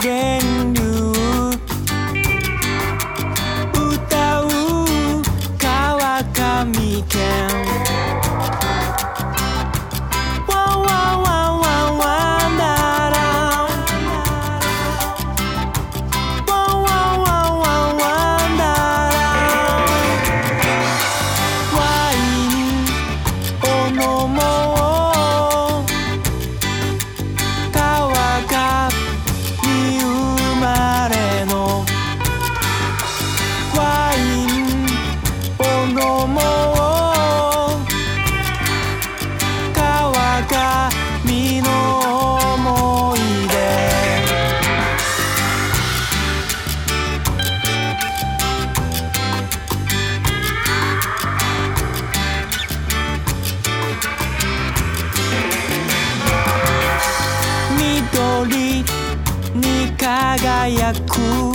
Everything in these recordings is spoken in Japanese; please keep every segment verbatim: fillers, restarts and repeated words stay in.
源流歌う川上県ワンワンワンワンワンダラワンワンワンワンワンダラワインを飲もう川上生まれのワインを飲もう川上の思い出緑に輝く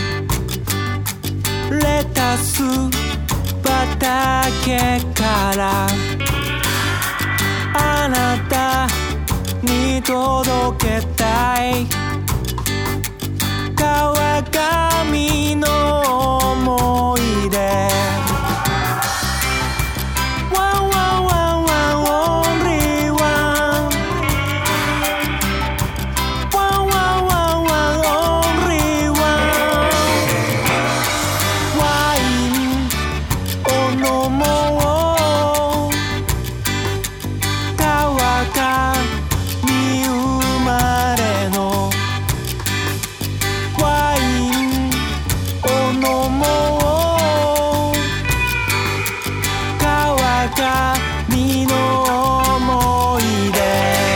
レタス畑からあなたに届けたい川上の思い出ワンワンワンワンオンリーワンワンワンワンワンオンリーワンワインを飲もう川上生まれのワインを飲もう川上の思い出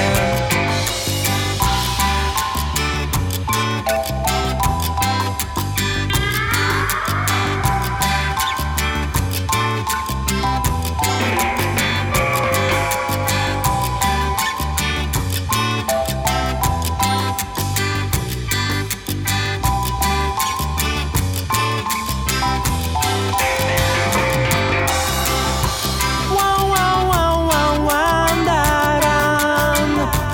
ワンワンワンワンワンダラン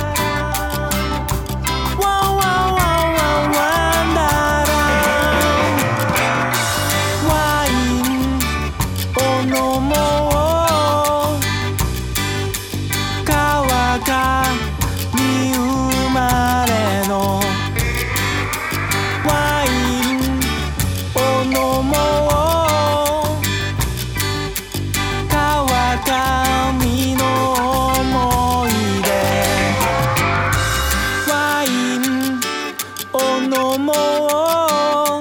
ワンワンワンワンワンダランワインを飲もう川上生まれのワインを飲もう川上の思い出ワインを飲もう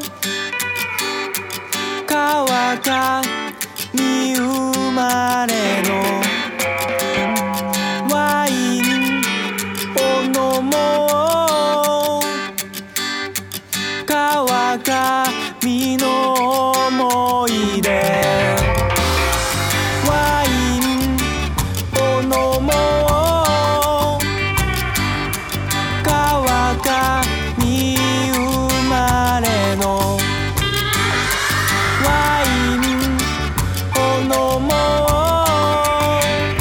川上生まれのワインを飲もう川上の思い出ワインを飲もう川上生まれのワインを飲もう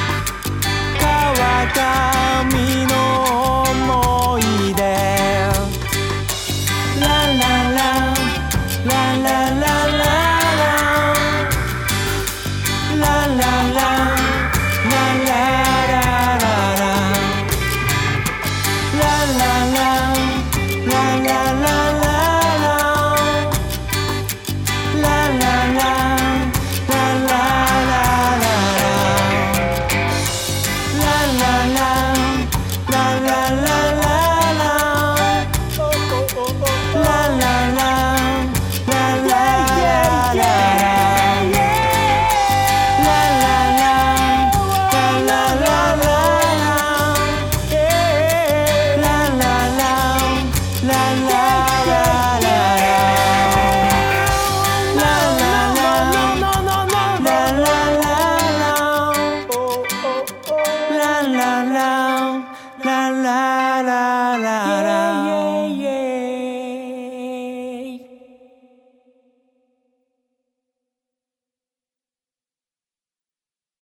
川上の思い出ラララララララララララla la